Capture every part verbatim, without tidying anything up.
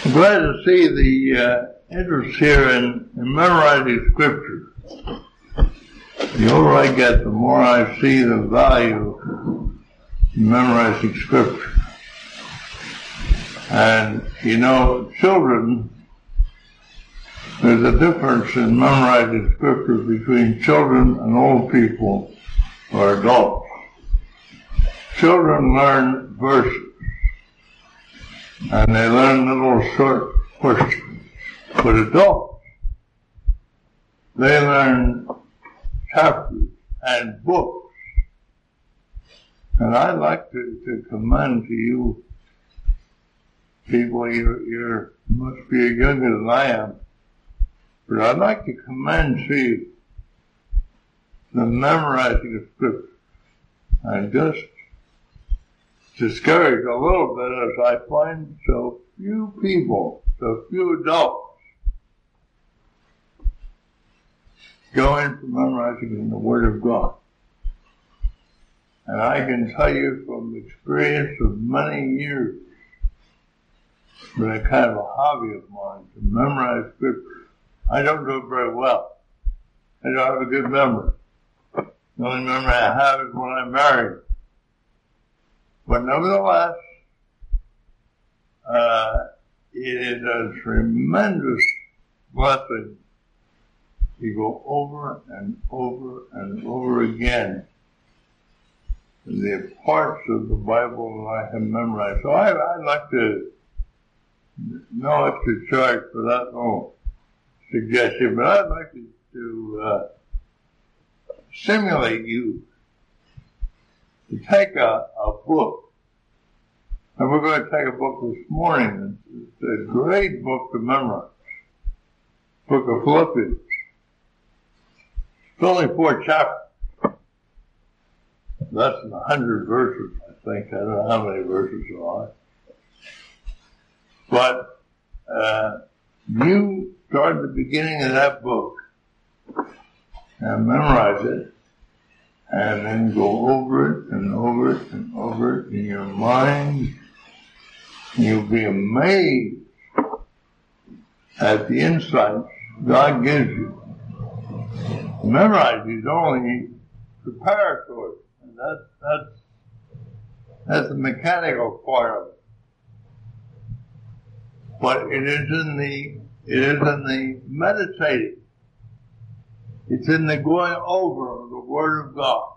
I'm glad to see the uh, interest here in, in memorizing Scripture. The older I get, the more I see the value in memorizing Scripture. And, you know, children, there's a difference in memorizing Scripture between children and old people or adults. Children learn verses, and they learn little short questions. But adults, they learn chapters and books. And I'd like to, to commend to you people, you're, you're must be younger than I am, but I'd like to commend to you the memorizing of Scripture. I'm just discouraged a little bit as I find so few people, so few adults going for memorizing in the Word of God. And I can tell you from experience of many years, but a kind of a hobby of mine to memorize Scripture. I don't do it very well. I don't have a good memory. The only memory I have is when I'm married. But nevertheless, uh, it is a tremendous blessing to go over and over and over again the parts of the Bible that I have memorized. So I, I'd like to, no extra charge for that, no suggestion, but I'd like to, to uh, stimulate you to take a, a book. And we're going to take a book this morning. It's a great book to memorize. Book of Philippians. It's only four chapters. Less than a hundred verses, I think. I don't know how many verses there are. But uh, you start at the beginning of that book and memorize it, and then go over it and over it and over it in your mind. You'll be amazed at the insights God gives you. Memorize is only preparatory, and that's that's that's the mechanical part of it. But it is in the it is in the meditating. It's in the going over of the Word of God.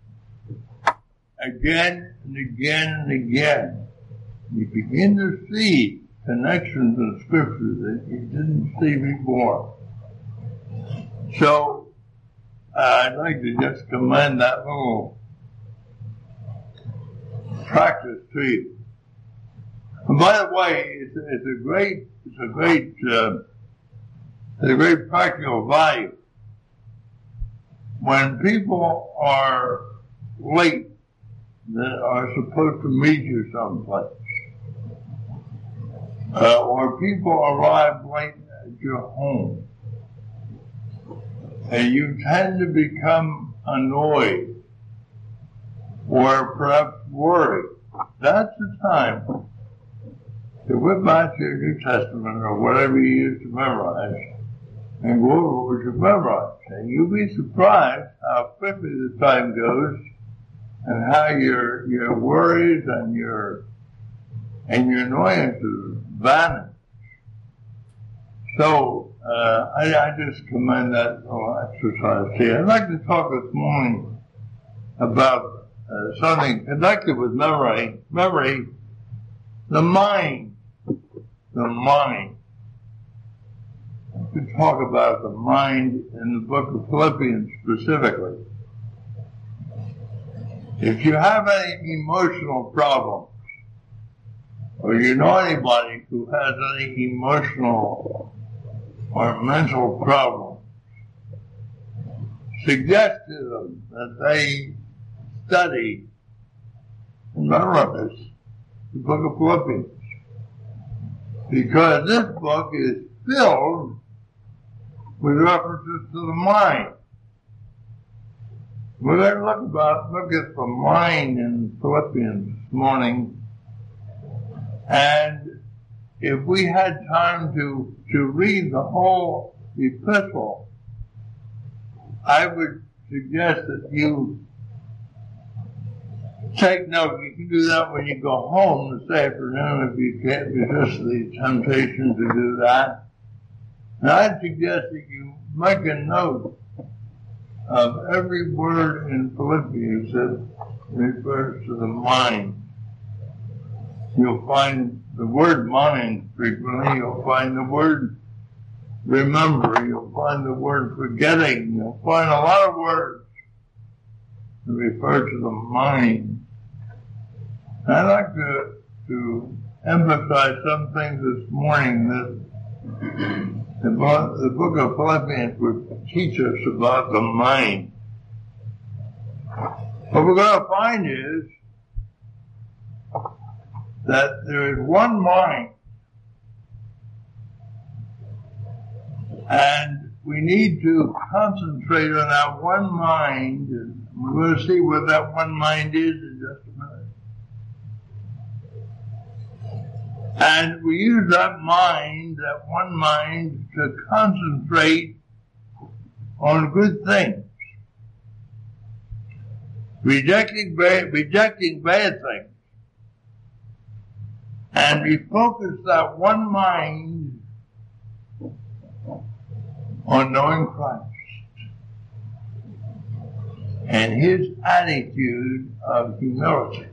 Again and again and again. You begin to see connections in Scripture that you didn't see before. So, uh, I'd like to just commend that little practice to you. And by the way, it's, it's a great, it's a great, uh, it's a great practical value. When people are late, that are supposed to meet you someplace, uh, or people arrive late at your home, and you tend to become annoyed or perhaps worried, that's the time to whip out your New Testament or whatever you use to memorize and go over what you memorize. And you'll be surprised how quickly the time goes and how your your worries and your and your annoyances vanish. So uh, I, I just commend that little exercise here. I'd like to talk this morning about uh, something connected with memory. Memory, the mind, the mind. To talk about the mind in the book of Philippians specifically. If you have any emotional problems, or you know anybody who has any emotional or mental problems, suggest to them that they study and memorize the book of Philippians. Because this book is filled with references to the mind. We're going to look about, look at the mind in Philippians this morning, and if we had time to, to read the whole epistle, I would suggest that you take note. You can do that when you go home this afternoon if you can't resist the temptation to do that. And I'd suggest that you make a note of every word in Philippians that refers to the mind. You'll find the word mind frequently. You'll find the word remember. You'll find the word forgetting. You'll find a lot of words that refer to the mind. I'd like to, to emphasize some things this morning that the, the book of Philippians would teach us about the mind. What we're going to find is that there is one mind, and we need to concentrate on that one mind, and we're going to see what that one mind is in just a minute. And we use that mind, that one mind, to concentrate on good things, rejecting bad, rejecting bad things. And we focus that one mind on knowing Christ and his attitude of humility.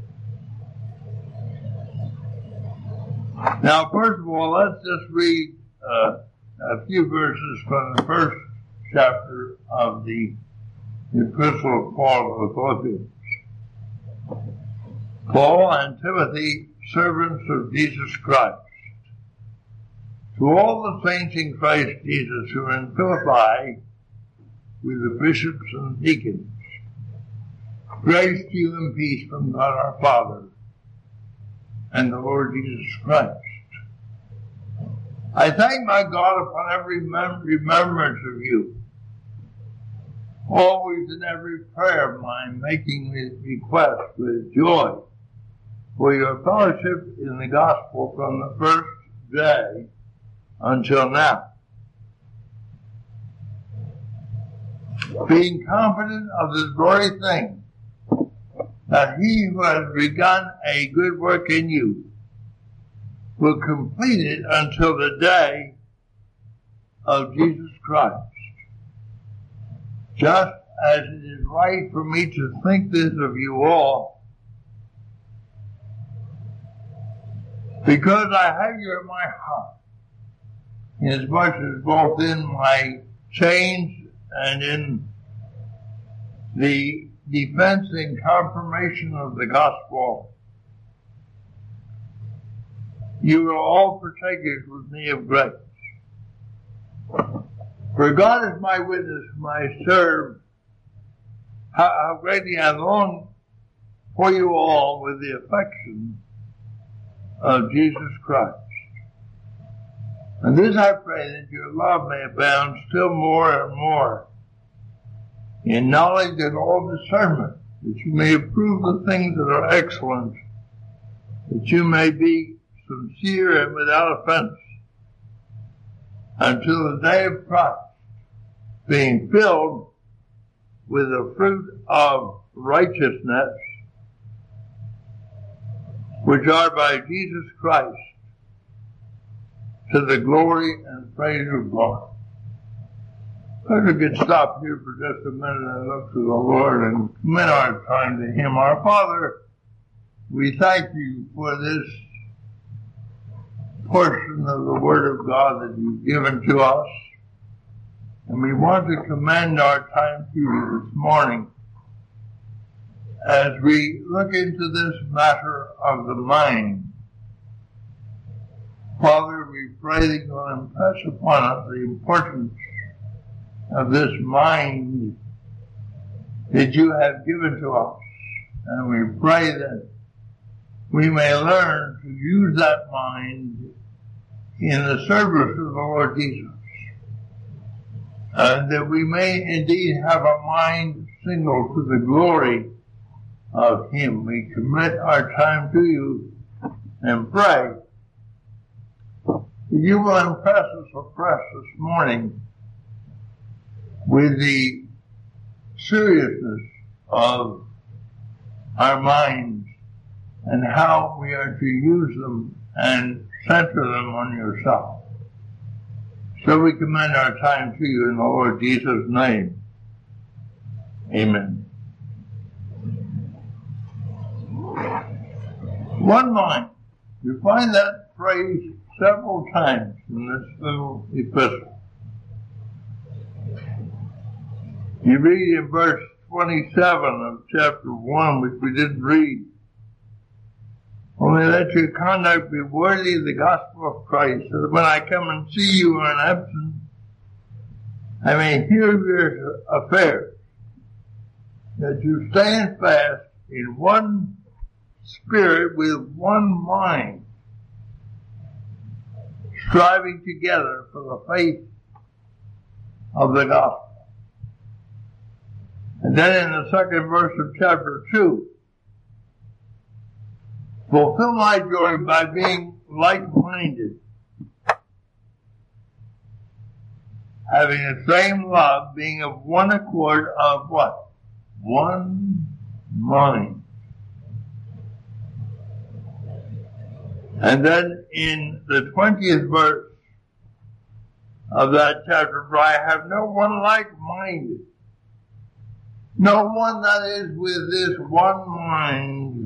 Now, first of all, let's just read uh, a few verses from the first chapter of the Epistle of Paul to the Philippians. Paul and Timothy, servants of Jesus Christ, to all the saints in Christ Jesus who are in Philippi with the bishops and deacons, grace to you and peace from God our Father and the Lord Jesus Christ. I thank my God upon every mem- remembrance of you, always in every prayer of mine, making request with joy for your fellowship in the gospel from the first day until now, being confident of this very thing, that he who has begun a good work in you will complete it until the day of Jesus Christ. Just as it is right for me to think this of you all, because I have you in my heart, inasmuch as both in my chains and in the defense and confirmation of the gospel, you are all partakers with me of grace. For God is my witness, whom I serve, how, how greatly I long for you all with the affection of Jesus Christ. And this I pray, that your love may abound still more and more in knowledge and all discernment, that you may approve the things that are excellent, that you may be sincere and without offense, until the day of Christ, being filled with the fruit of righteousness, which are by Jesus Christ, to the glory and praise of God. Let us get stopped here for just a minute and look to the Lord and commit our time to him. Our Father, we thank you for this portion of the Word of God that you've given to us. And we want to commend our time to you this morning as we look into this matter of the mind. Father, we pray that you'll impress upon us the importance of this mind that you have given to us. And we pray that we may learn to use that mind in the service of the Lord Jesus. And that we may indeed have a mind single to the glory of him. We commit our time to you and pray You will impress us afresh this morning with the seriousness of our minds and how we are to use them and center them on yourself. So we commend our time to you in the Lord Jesus' name. Amen. One mind. You find that phrase several times in this little epistle. You read in verse twenty-seven of chapter one, which we didn't read. Only let your conduct be worthy of the gospel of Christ, so that when I come and see you in absence, I may hear your affairs, that you stand fast in one spirit with one mind, striving together for the faith of the gospel. And then in the second verse of chapter two, fulfill my joy by being like-minded, having the same love, being of one accord of what? One mind. And then in the twentieth verse of that chapter, for I have no one like-minded, no one that is with this one mind,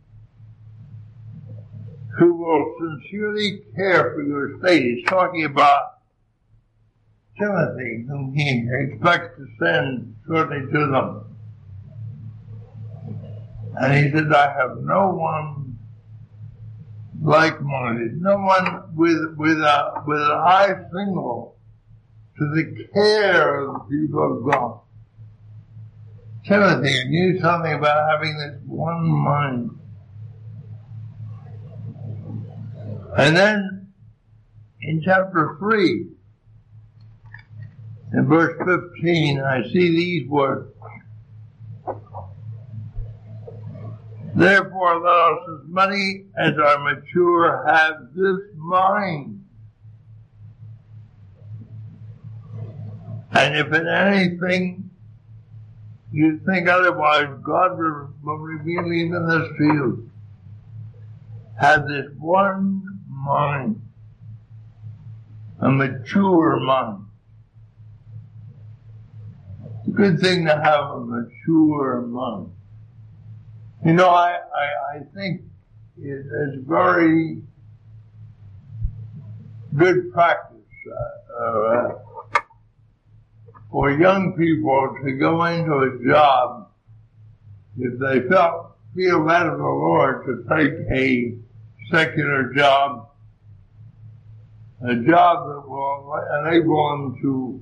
who will sincerely care for your state. He's talking about Timothy, whom he expects to send shortly to them. And he says, I have no one like-minded, no one with with a with an eye single to the care of the people of God. Timothy knew something about having this one mind. And then in chapter three, in verse fifteen, I see these words. Therefore, let us, as many as are mature, have this mind. And if in anything you think otherwise, God will reveal even this to you. Have this one mind, a mature mind. It's a good thing to have a mature mind. You know, I, I, I think it is very good practice uh, uh, for young people to go into a job, if they felt, feel led of the Lord, to take a secular job, a job that will enable them to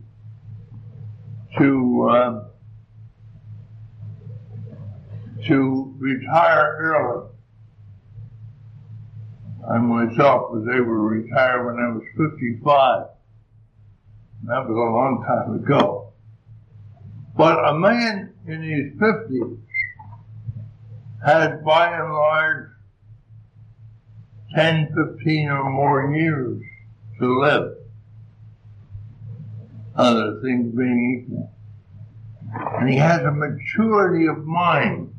to uh, to retire early. I myself was able to retire when I was fifty-five. That was a long time ago. But a man in his fifties had, by and large, ten, fifteen or more years to live, other things being equal. And he has a maturity of mind.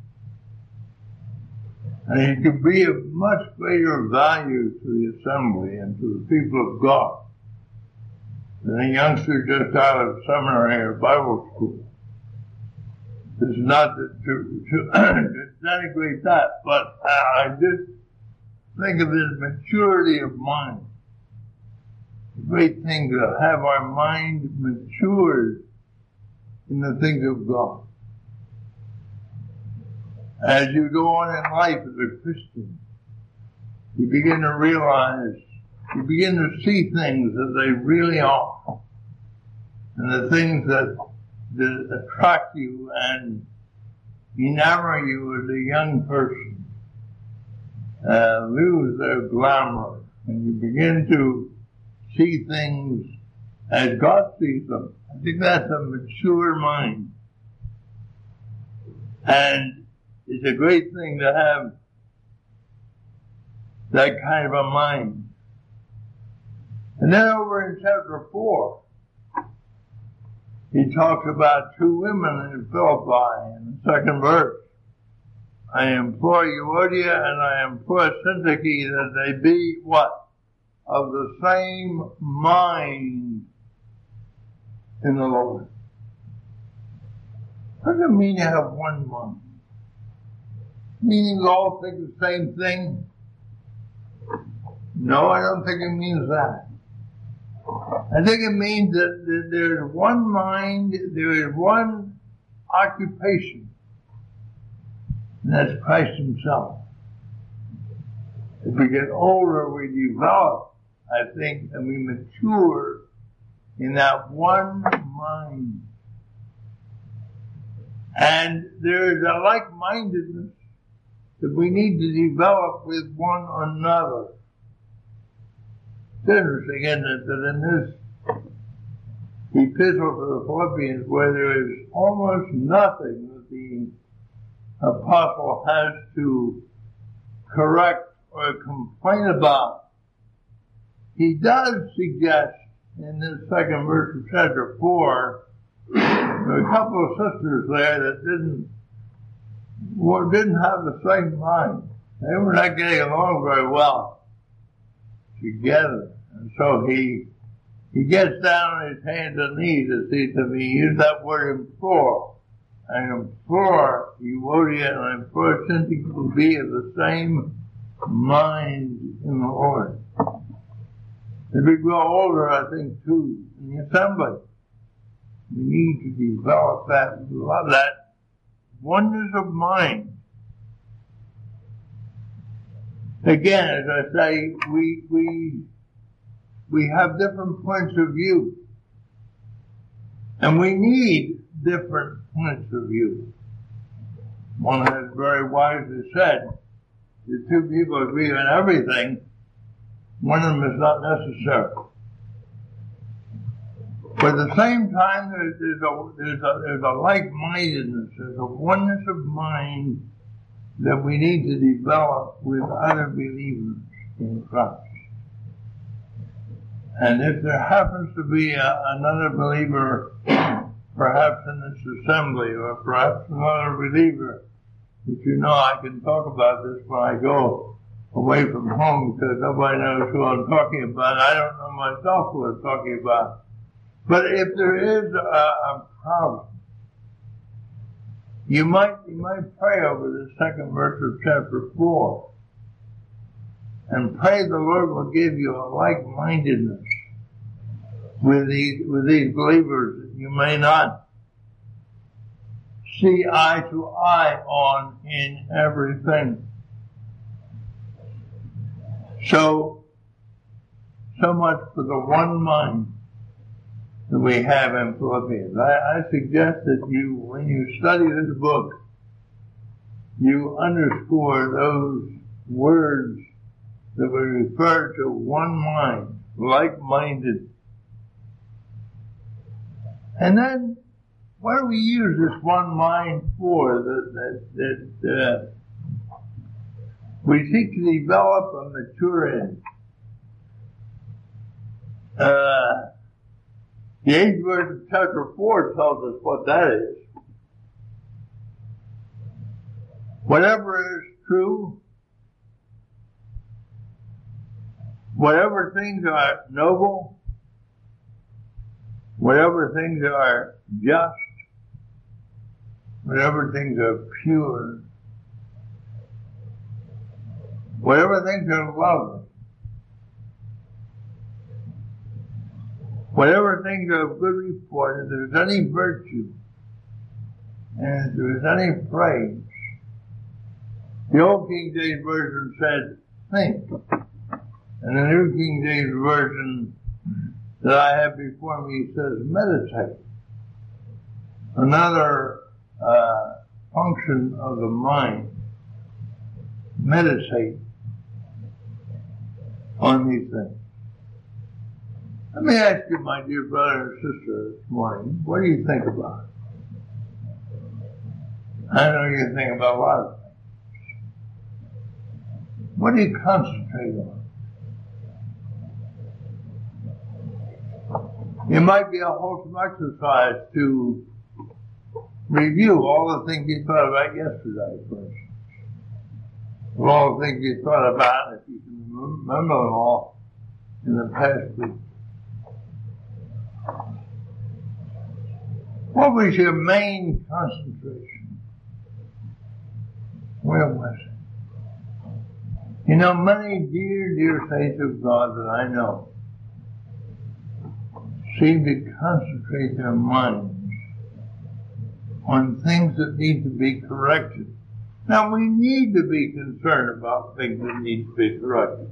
And he can be of much greater value to the assembly and to the people of God than a youngster just out of seminary or Bible school. This is not to, to, to denigrate that, but I just think of this maturity of mind. It's a great thing to have our mind matured in the things of God. As you go on in life as a Christian, you begin to realize, you begin to see things as they really are. And the things that, that attract you and enamor you as a young person uh, lose their glamour. And you begin to see things as God sees them. I think that's a mature mind. And it's a great thing to have that kind of a mind. And then over in chapter four, he talks about two women in Philippi in the second verse. I implore Euodia and I implore Syntyche that they be what? Of the same mind in the Lord. What does it mean to have one mind? Meaning we all think the same thing? No, I don't think it means that. I think it means that, that there is one mind, there is one occupation, and that's Christ himself. As we get older, we develop, I think, and we mature in that one mind. And there is a like-mindedness that we need to develop with one another. It's interesting, isn't it, that in this epistle to the Philippians, where there is almost nothing that the apostle has to correct or complain about, he does suggest in this second verse of chapter four, there are a couple of sisters there that didn't, well, didn't have the same mind. They were not getting along very well together. And so he he gets down on his hands and knees, as he to me, use that word implore. I implore Euodia and I implore Syntyche to be of the same mind in the Lord. As we grow older, I think too, in the assembly, we need to develop that, that oneness of mind. Again, as I say, we, we, we have different points of view. And we need different points of view. One has very wisely said, if two people agree on everything, one of them is not necessary. But at the same time, there's, there's, a, there's, a, there's a like-mindedness, there's a oneness of mind that we need to develop with other believers in Christ. And if there happens to be a, another believer, perhaps in this assembly, or perhaps another believer, that you know I can talk about this when I go away from home, because nobody knows who I'm talking about. I don't know myself who I'm talking about. But if there is a, a problem, you might you might pray over the second verse of chapter four, and pray the Lord will give you a like-mindedness with these with these believers that you may not see eye to eye on in everything. So, so much for the one mind that we have in Philippians. I, I suggest that you, when you study this book, you underscore those words that we refer to one mind, like-minded. And then, what do we use this one mind for? That, that, that uh, we seek to develop a mature in. Uh, the eighth verse of chapter four tells us what that is. Whatever is true, whatever things are noble, whatever things are just, whatever things are pure, whatever things are lovely, whatever things are of good report, if there's any virtue, and if there's any praise. The old King James Version said, think. And the New King James Version that I have before me says, meditate. Another uh, function of the mind. Meditate on these things. Let me ask you, my dear brother and sister, this morning, what do you think about it? I know you think about a lot of things. What do you concentrate on? It might be a wholesome exercise to review all the things you thought about yesterday, for instance. All the things you thought about, if you can remember them all in the past week. What was your main concentration? Where was it? You know, many dear, dear saints of God that I know seem to concentrate their minds on things that need to be corrected. Now, we need to be concerned about things that need to be corrected.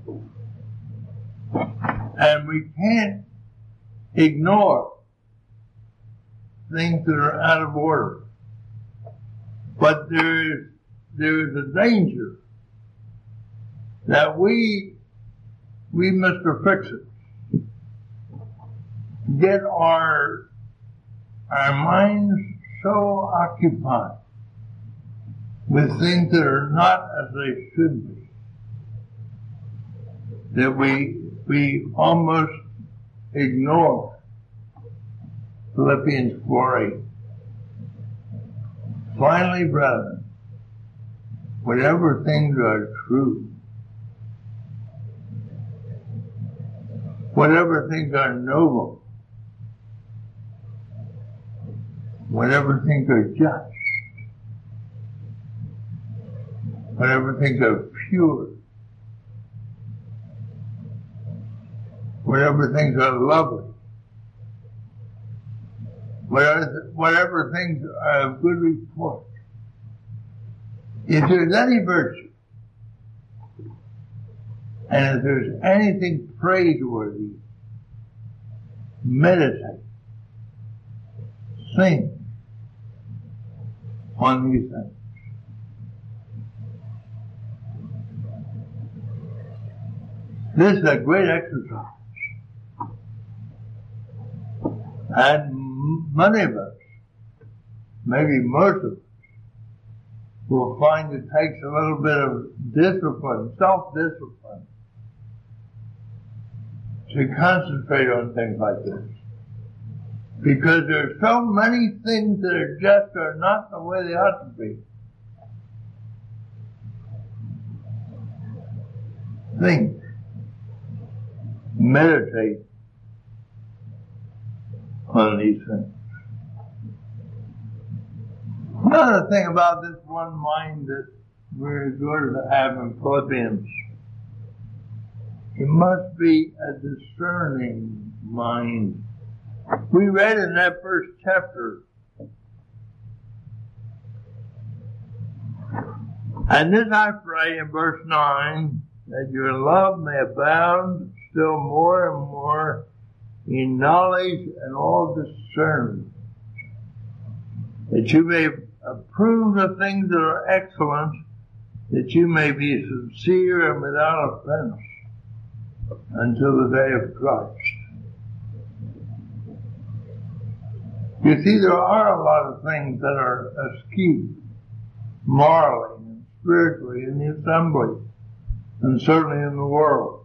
And we can't ignore things that are out of order. But there is, there is a danger that we, we Mister Fix-It, get our, our minds so occupied with things that are not as they should be, that we, we almost ignore Philippians four eight. Finally, brethren, whatever things are true, whatever things are noble, whatever things are just, whatever things are pure, whatever things are lovely, whatever, whatever things are of good report, if there's any virtue, and if there's anything praiseworthy, meditate, think on these things. This is a great exercise. And many of us, maybe most of us, will find it takes a little bit of discipline, self-discipline, to concentrate on things like this. Because there are so many things that are just are not the way they ought to be. Think. Meditate on these things. Another thing about this one mind that we're going to have in Philippians, it must be a discerning mind. We read in that first chapter, and this I pray in verse nine, that your love may abound still more and more in knowledge and all discernment, that you may approve the things that are excellent, that you may be sincere and without offense until the day of Christ. You see, there are a lot of things that are askew morally and spiritually in the assembly, and certainly in the world.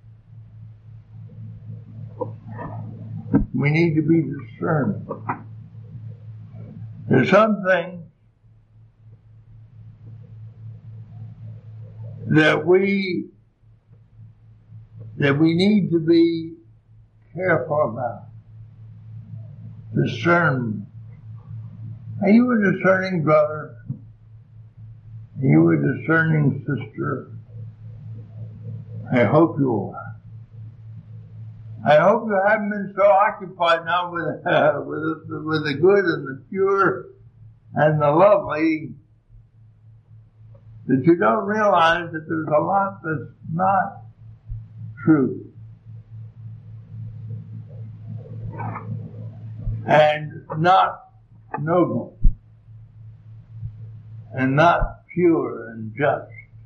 We need to be discerning. There's some things that we that we need to be careful about. Discernment. Are you a discerning brother? Are you a discerning sister? I hope you are. I hope you haven't been so occupied now with uh, with the, with the good and the pure and the lovely that you don't realize that there's a lot that's not true and not noble and not pure and just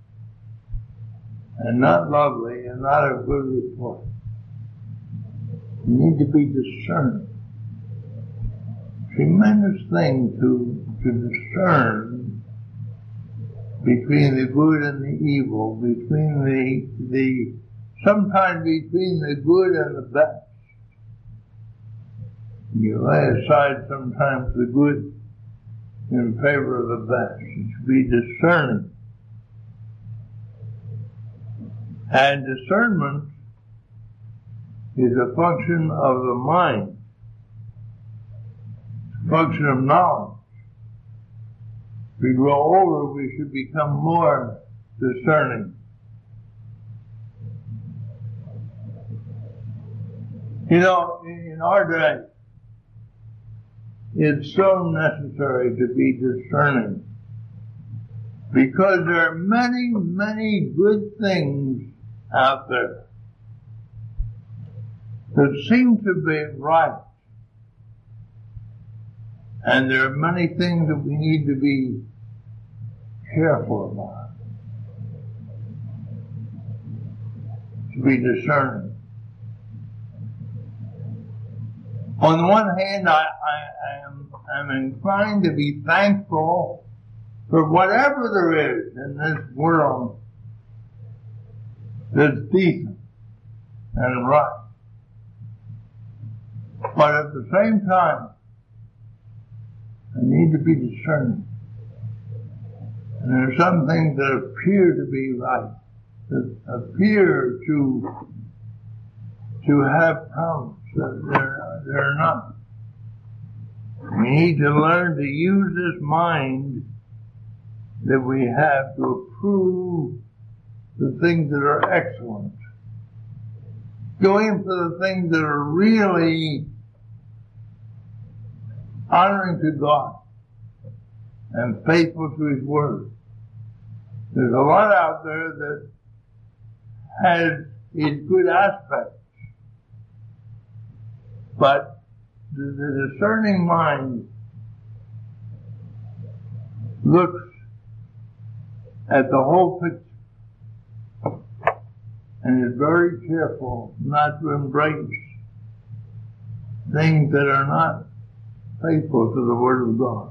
and not lovely and not of good report. You need to be discerning. Tremendous thing to, to discern between the good and the evil, between the, the, sometimes between the good and the best. You lay aside sometimes the good in favor of the best. You should be discerning. And discernment is a function of the mind. It's a function of knowledge. As we grow older, we should become more discerning. You know, in our day, it's so necessary to be discerning because there are many, many good things out there that seem to be right. And there are many things that we need to be careful about, to be discerning. On the one hand, I, I, I am I'm inclined to be thankful for whatever there is in this world that's decent and right. But at the same time, I need to be discerning. And there are some things that appear to be right, that appear to to have promise, that they're, they're not. We need to learn to use this mind that we have to approve the things that are excellent. Go in for the things that are really honoring to God and faithful to His Word. There's a lot out there that has its good aspects, but the, the discerning mind looks at the whole picture and is very careful not to embrace things that are not faithful to the Word of God.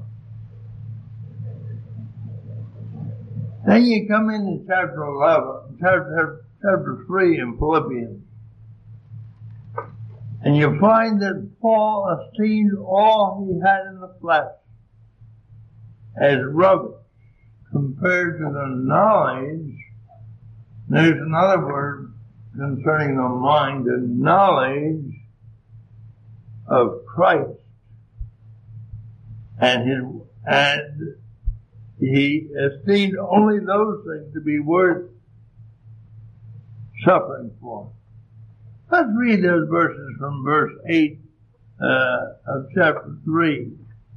Then you come into chapter eleven, chapter, chapter three in Philippians, and you find that Paul esteemed all he had in the flesh as rubbish compared to the knowledge. There's another word concerning the mind, the knowledge of Christ. And his, and he esteemed only those things to be worth suffering for. Let's read those verses from verse eight uh, of chapter three.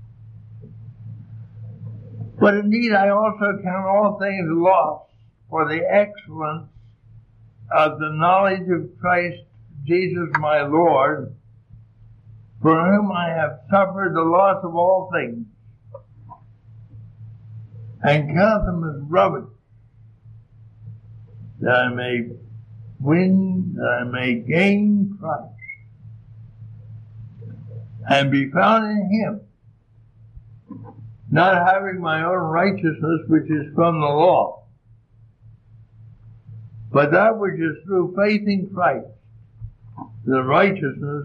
But indeed I also count all things lost for the excellence of the knowledge of Christ Jesus my Lord, for whom I have suffered the loss of all things, and count them as rubbish, that I may win, that I may gain Christ, and be found in Him, not having my own righteousness which is from the law, but that which is through faith in Christ, the righteousness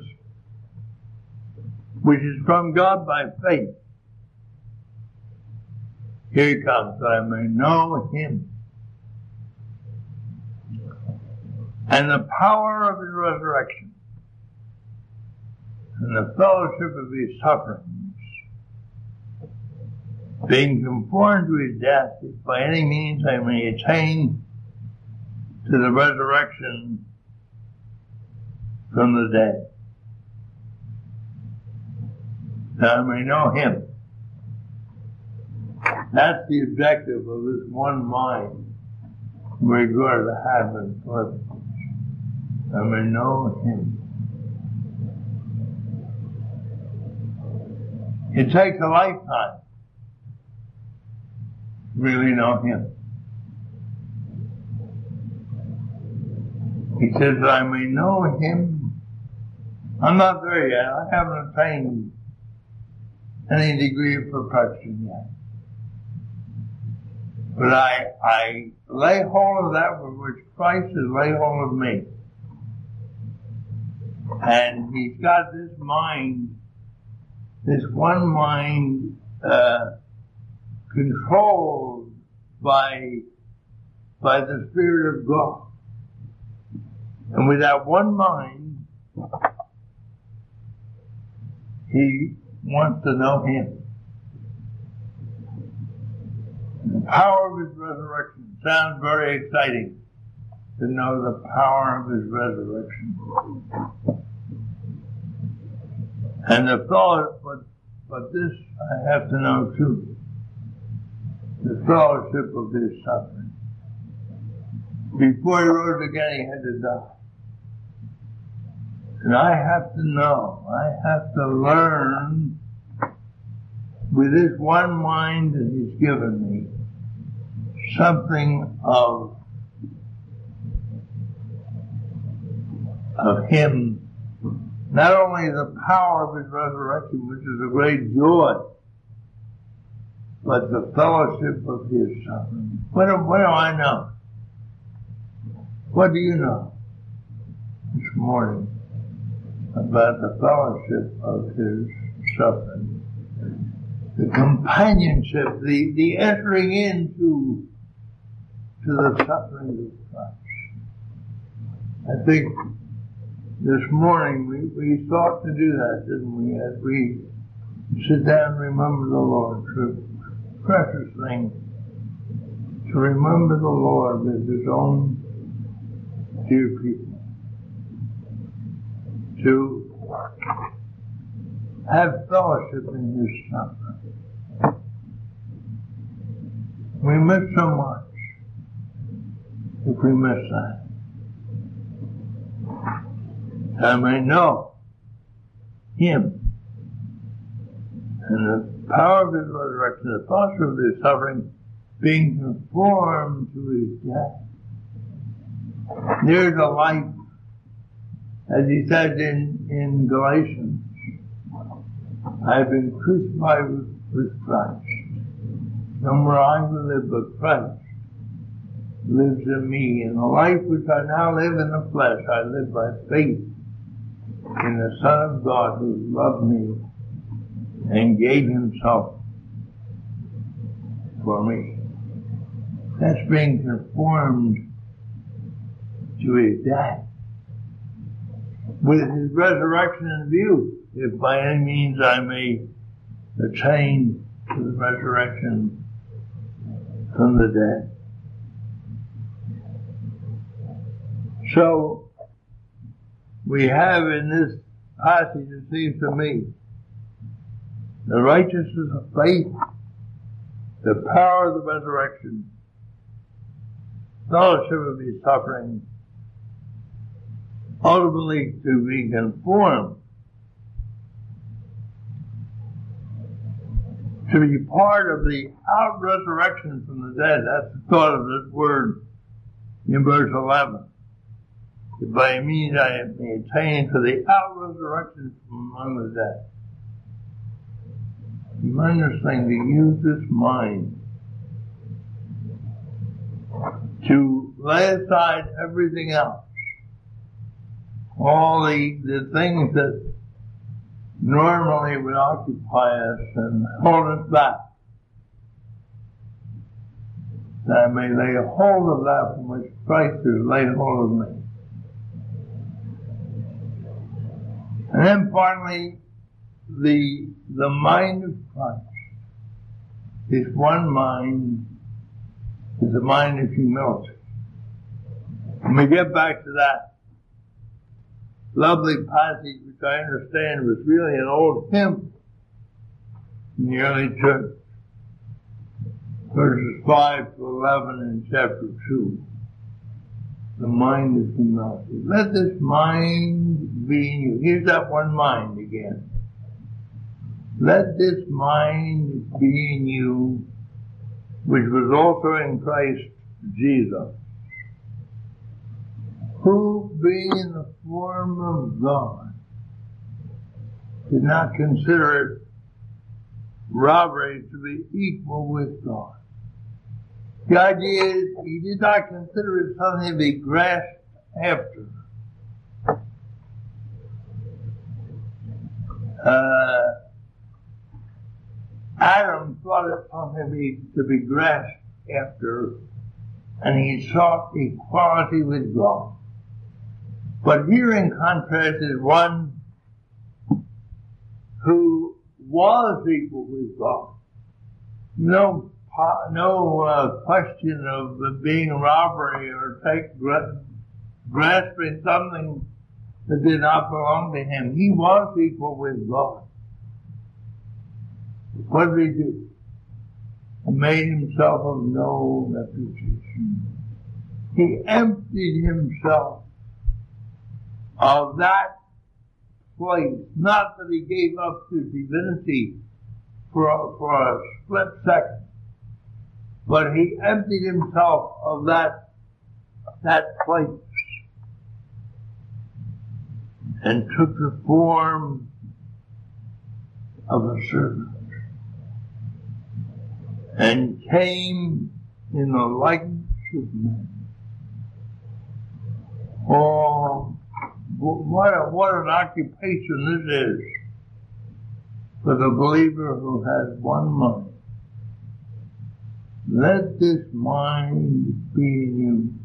which is from God by faith. Here he comes, that I may know Him and the power of His resurrection and the fellowship of His sufferings, being conformed to His death, if by any means I may attain to the resurrection from the dead, that I may know Him. That's the objective of this one mind we're going to have in Philippians. I may know Him. It takes a lifetime to really know Him. He says, I may know Him. I'm not there yet. I haven't attained any degree of perfection yet. But I, I lay hold of that with which Christ has laid hold of me. And He's got this mind this one mind uh, controlled by, by the Spirit of God. And with that one mind, he wants to know him. The power of his resurrection sounds very exciting, to know the power of his resurrection. And the thought, but, but this I have to know too, the fellowship of his suffering. Before he rose again, he had to die. And I have to know, I have to learn with this one mind that he's given me, something of, of him. Not only the power of his resurrection, which is a great joy, but the fellowship of his suffering. What do, what do I know? What do you know this morning about the fellowship of his suffering? The companionship, the, the entering into to the suffering of Christ. I think this morning we, we sought to do that, didn't we? As we sit down and remember the Lord. It's a precious thing to remember the Lord with his own dear people. To have fellowship in his suffering. We miss so much if we miss that. I may know him and the power of his resurrection, the posture of his suffering, being conformed to his death. There's a life, as he says in, in Galatians, I've been crucified with, with Christ. No more I who live, but Christ lives in me. And the life which I now live in the flesh, I live by faith in the Son of God who loved me and gave himself for me. That's being conformed to his death, with his resurrection in view, if by any means I may attain to the resurrection from the dead. So, we have in this passage, it seems to me, the righteousness of faith, the power of the resurrection, fellowship of his suffering, ultimately to be conformed, to be part of the out-resurrection from the dead. That's the thought of this word in verse eleven. If by means I may attain to the out-resurrection from among the dead. Tremendous thing to use this mind to lay aside everything else. All the, the things that normally would occupy us and hold us back. That I may lay a hold of that from which Christ has laid hold of me. And then finally, the, the mind of Christ. This one mind is the mind of humility. When we get back to that lovely passage, which I understand was really an old hymn in the early church, verses five to eleven in chapter two. The mind of humility. Let this mind be in you. Here's that one mind again. Let this mind be in you, which was also in Christ Jesus, who, being in the form of God, did not consider it robbery to be equal with God. The idea is he did not consider it something to be grasped after. Uh, Adam thought it something to be, to be grasped after, and he sought equality with God. But here in contrast is one who was equal with God. No, no uh, question of being robbery or take, grasping something that did not belong to him. He was equal with God. What did he do? He made himself of no reputation. He emptied himself of that place. Not that he gave up his divinity for a, for a split second, but he emptied himself of that, that place and took the form of a servant and came in the likeness of man. Oh, what, a, what an occupation this is for the believer who has one mind. Let this mind be in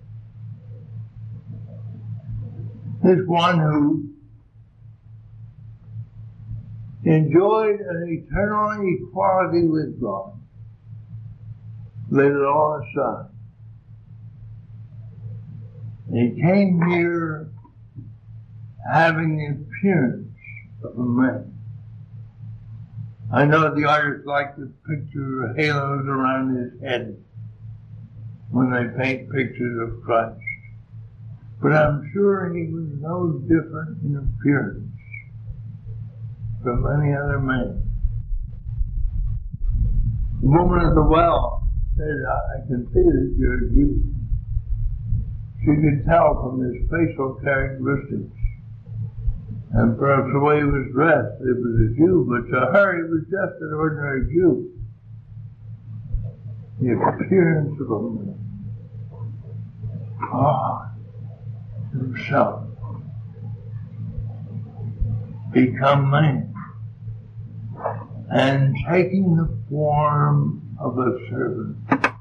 you. This one who enjoyed an eternal equality with God, laid it all aside. He came here having the appearance of a man. I know the artists like to picture halos around his head when they paint pictures of Christ. But I'm sure he was no different in appearance from any other man. The woman at the well said, I can see that you're a Jew. She could tell from his facial characteristics. And perhaps the way he was dressed, it was a Jew, but to her he was just an ordinary Jew. The appearance of a man. God himself become man, and taking the form of a servant.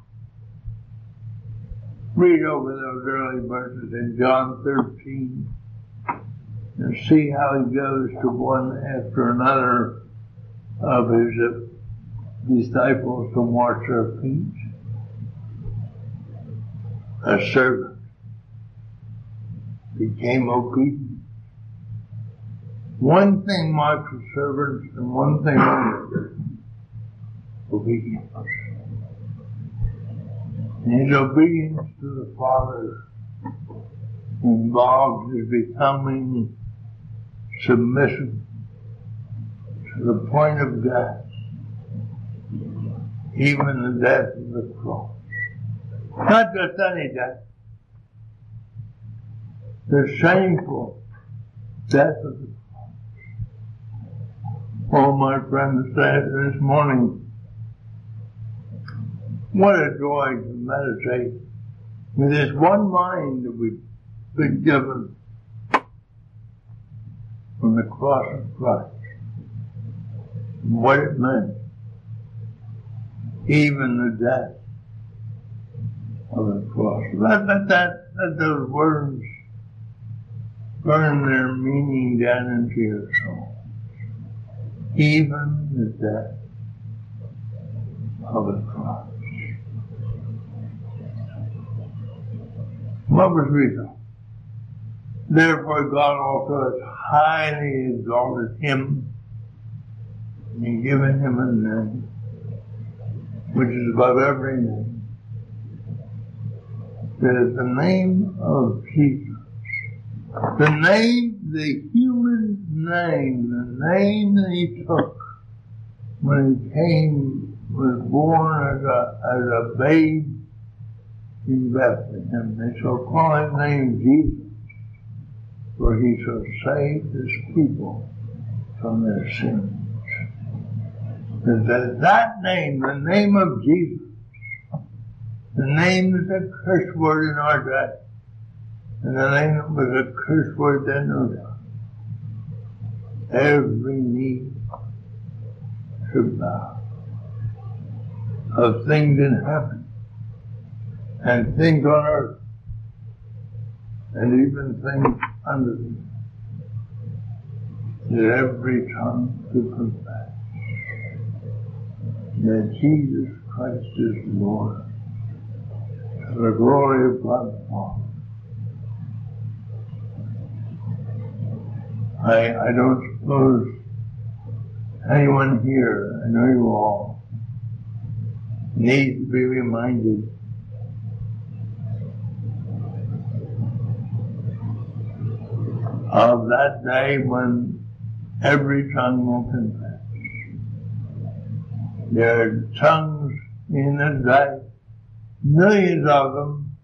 Read over those early verses in John thirteen and see how he goes to one after another of his uh, disciples to wash their feet. A servant became obedient. One thing marks a servant and one thing only: obedience. And his obedience to the Father involves his becoming submissive to the point of death, even the death of the cross. Not just any death, the shameful death of the cross. Oh, my friend said this morning, what a joy to meditate with this one mind that we've been given from the cross of Christ. And what it meant, even the death of the cross. Let, let, that, let those words burn their meaning down into your soul. Even the death of the cross. What was reason? Therefore God also has highly exalted him and given him a name which is above every name. That is the name of Jesus. The name, the human name, the name that he took when he came, was born as a, as a babe in Bethlehem. They shall call his name Jesus, for he shall save his people from their sins. That, that name, the name of Jesus, the name is a curse word in our day, and the name was a curse word then, no doubt. Every knee should bow. of things in heaven and things on earth and even things under the earth, that every tongue should confess that Jesus Christ is Lord, to the glory of God the Father. I, I don't suppose anyone here, I know you all, needs to be reminded of that day when every tongue will confess. There are tongues in this day, millions of them,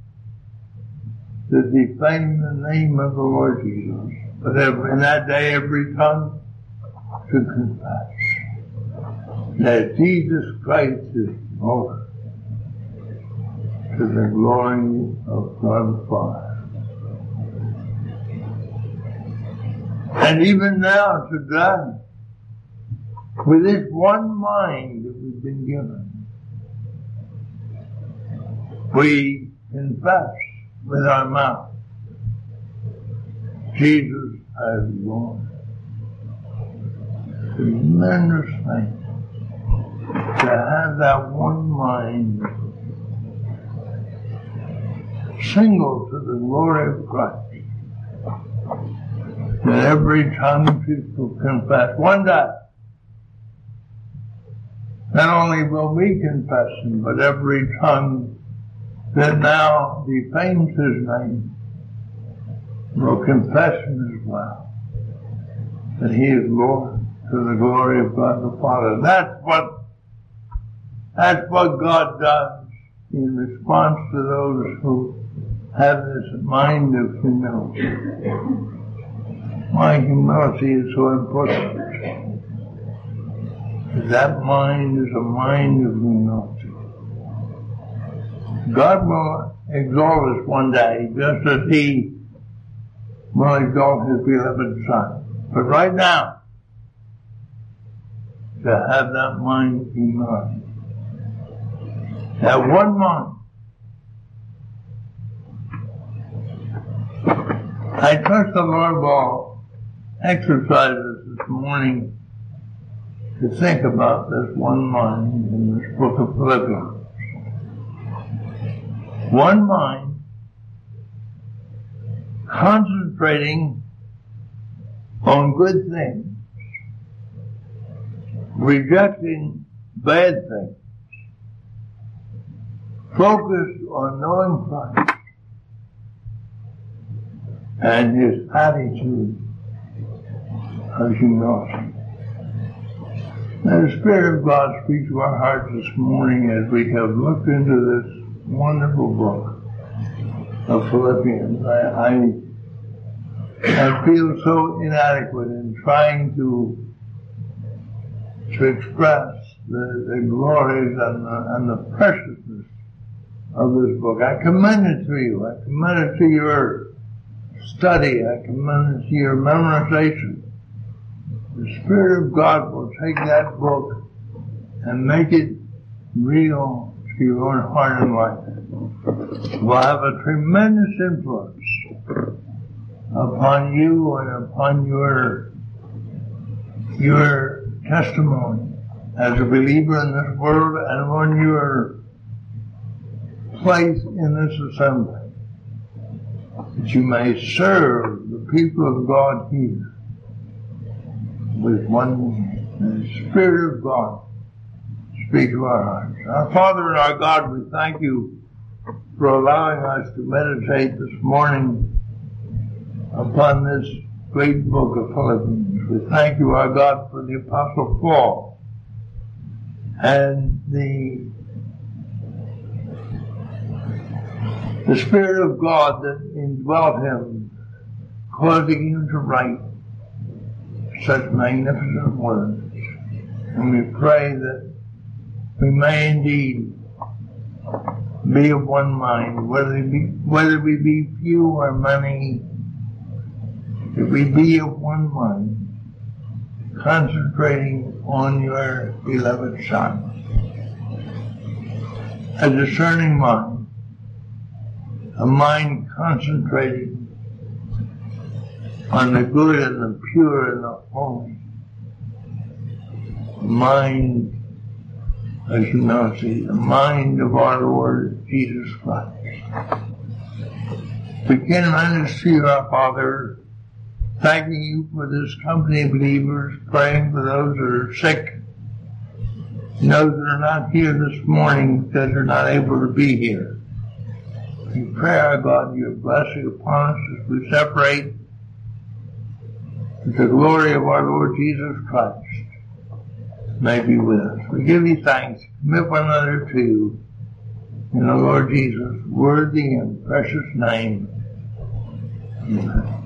that defame the name of the Lord Jesus. But every, in that day, every tongue should confess that Jesus Christ is Lord, to the glory of God the Father. And even now, today, with this one mind that we've been given, we confess with our mouth Jesus as Lord. Tremendous thing to have that one mind single to the glory of Christ, that every tongue should confess. One day, not only will we confess him, but every tongue that now defames his name will confess him as well, that he is Lord, to the glory of God the Father. That's what, that's what God does in response to those who have this mind of humility. My humility is so important. That mind is a mind of humility. God will exalt us one day, just as he will exalt his beloved Son. But right now, to have that mind of humility, that one mind. I trust the Lord will exercise us this morning to think about this one mind in this book of Philippians. One mind concentrating on good things, rejecting bad things, focused on knowing Christ and his attitude of humility. And the Spirit of God speaks to our hearts this morning as we have looked into this wonderful book of Philippians. I, I, I feel so inadequate in trying to, to express the, the glories and the, and the preciousness of this book. I commend it to you. I commend it to your study. I commend it to your memorization. The Spirit of God will take that book and make it real to your own heart and life. Will have a tremendous influence upon you and upon your your testimony as a believer in this world and on your place in this assembly, that you may serve the people of God here with one, the Spirit of God speak to our hearts. Our Father and our God, we thank you for allowing us to meditate this morning upon this great book of Philippians. We thank you, our God, for the Apostle Paul and the the Spirit of God that indwelt him, causing him to write such magnificent words. And we pray that we may indeed be of one mind, whether we be, whether we be few or many, if we be of one mind, concentrating on your beloved Son. a discerning mind, a mind concentrated on the good and the pure and the holy, a mind of humility, the mind of our Lord Jesus Christ. We can minister to our Father, thanking you for this company of believers, praying for those that are sick, and those that are not here this morning because they're not able to be here. We pray, our God, your blessing upon us as we separate that the glory of our Lord Jesus Christ may be with us. We give you thanks. Commit one another to you. In the Lord Jesus' worthy and precious name. Amen.